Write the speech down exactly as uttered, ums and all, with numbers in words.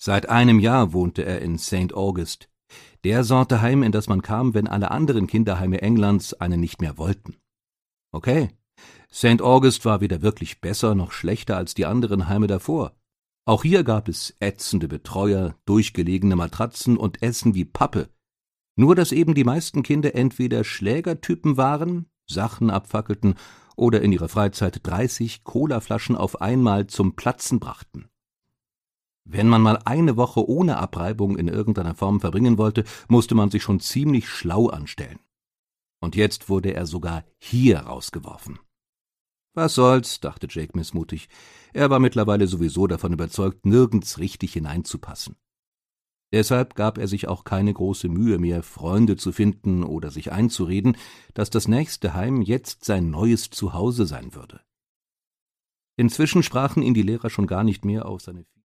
Seit einem Jahr wohnte er in Saint August, der Sorte Heim, in das man kam, wenn alle anderen Kinderheime Englands einen nicht mehr wollten. Okay, Saint August war weder wirklich besser noch schlechter als die anderen Heime davor. Auch hier gab es ätzende Betreuer, durchgelegene Matratzen und Essen wie Pappe. Nur dass eben die meisten Kinder entweder Schlägertypen waren, Sachen abfackelten oder in ihrer Freizeit dreißig Colaflaschen auf einmal zum Platzen brachten. Wenn man mal eine Woche ohne Abreibung in irgendeiner Form verbringen wollte, musste man sich schon ziemlich schlau anstellen. Und jetzt wurde er sogar hier rausgeworfen. Was soll's, dachte Jake missmutig. Er war mittlerweile sowieso davon überzeugt, nirgends richtig hineinzupassen. Deshalb gab er sich auch keine große Mühe mehr, Freunde zu finden oder sich einzureden, dass das nächste Heim jetzt sein neues Zuhause sein würde. Inzwischen sprachen ihn die Lehrer schon gar nicht mehr auf seine